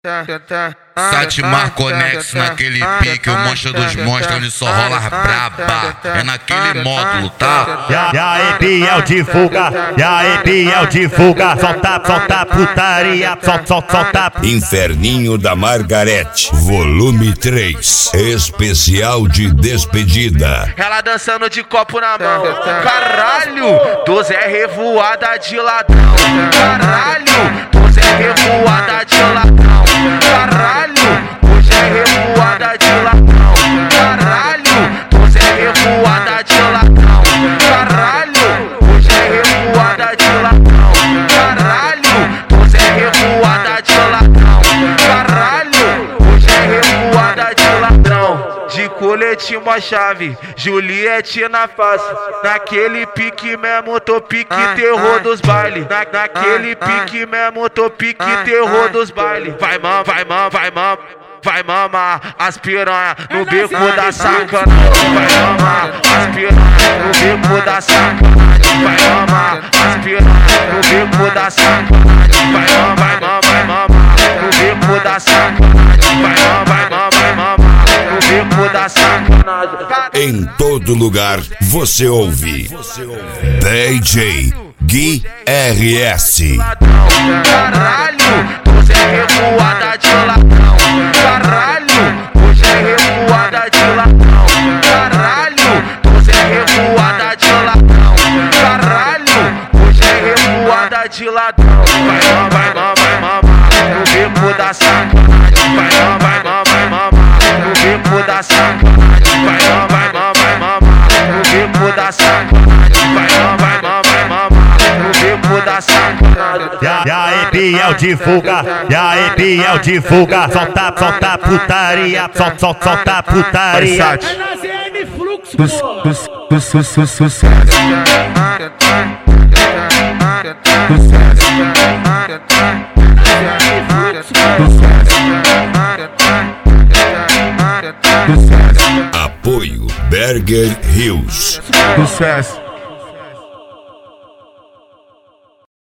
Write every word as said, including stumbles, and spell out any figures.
Satimar Conex naquele pique, o monstro dos monstros, onde só rola braba. É naquele módulo, tá? E aí, Biel de fuga, e aí, Biel de fuga, solta, solta putaria, solta, solta, solta. Inferninho da Margarete, volume três, especial de despedida. Ela dançando de copo na mão, caralho, do Zé revoada de ladrão, caralho, do Zé revoada de ladrão, caralho, hoje é revoada de ladrão, caralho, do Zé revoada de ladrão, caralho, hoje é revoada de ladrão, caralho, do Zé revoada de ladrão, caralho, hoje é revoada de ladrão. De colete uma chave, Juliette na face, naquele pique mesmo, tô pique terror dos baile, na, naquele pique mesmo, tô pique terror dos baile. Vai mam, vai mam, vai mam, vai mamar as piranha no beco da sacanagem, vai mamar as piranha no beco da sacanagem, vai mamar as piranha no beco da sacanagem, vai mam, vai mam, vai mamar no beco da sacanagem, vai mam, vai mam, vai mamar no beco da sacanagem. Em todo lugar você ouve D J Gui R S. Caralho, hoje é revoada de ladrão, caralho, hoje é revoada de ladrão, caralho, hoje é revoada de ladrão, caralho, hoje é revoada de ladrão. Vai mam, vai mam, vai mamar no beco da sacanagem, vai mam, vai mam, vai mamar no beco da sacanagem, vai mam, vai mam, vai mamar no beco da sacanagem, vai mam, vai mam, vai mamar no beco da sacanagem. E aí, Biel de fuga, e aí, Biel de fuga, solta, solta putaria, solta, solta, solta putaria. É na Z M Fluxo, pô. Sucesso. Apoio Berger Hills. Sucesso.